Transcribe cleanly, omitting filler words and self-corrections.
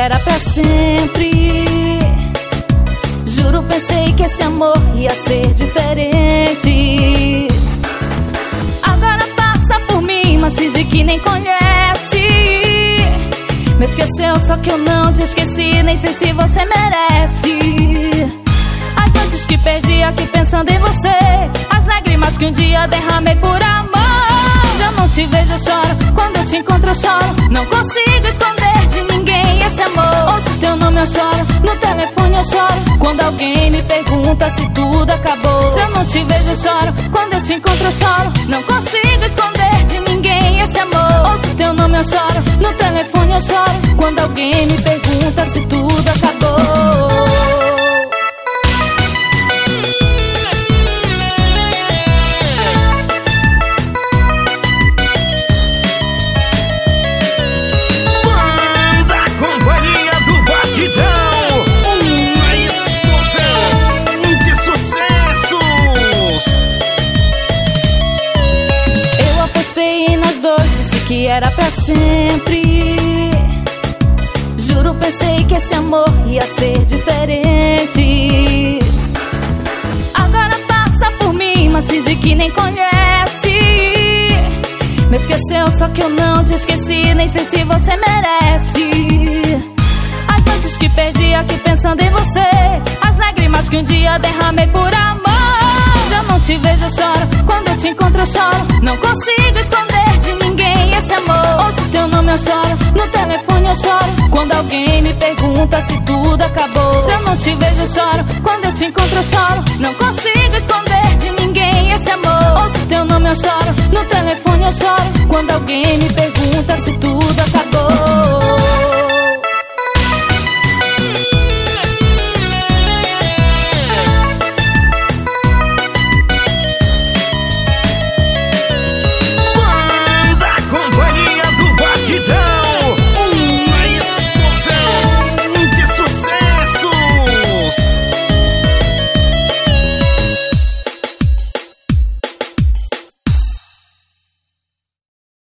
era pra sempre. Juro, pensei que esse amor ia ser diferente. Agora passa por mim, mas finge que nem conhece. Me esqueceu, só que eu não te esqueci. Nem sei se você merece. As noites que perdi aqui pensando em você, as lágrimas que um dia derramei por amor. Se eu não te vejo eu choro, quando eu te encontro eu choro. Não consigo esconder de ninguém esse amor. Ouço teu nome eu choro, no telefone eu choro, quando alguém me pergunta se tudo acabou. Se eu não te vejo eu choro, quando eu te encontro eu choro. Não consigo esconder de ninguém esse amor. Ouço teu nome eu choro, no telefone eu choro, quando alguém me pergunta se tudo acabou. Que era pra sempre. Juro, pensei que esse amor ia ser diferente. Agora passa por mim, mas finge que nem conhece. Me esqueceu, só que eu não te esqueci. Nem sei se você merece. As noites que perdi aqui pensando em você, as lágrimas que um dia derramei por amor. Se eu não te vejo eu choro, quando eu te encontro eu choro. Não consigo esconder de ninguém esse amor. Ouço teu nome eu choro, no telefone eu choro, quando alguém me pergunta se tudo acabou. Se eu não te vejo eu choro, quando eu te encontro eu choro. Não consigo esconder de ninguém esse amor. Ouço teu nome eu choro, no telefone eu choro, quando alguém me pergunta se tudo